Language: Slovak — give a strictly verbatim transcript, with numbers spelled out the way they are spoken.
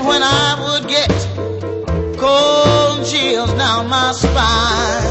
when I would get cold chills down my spine.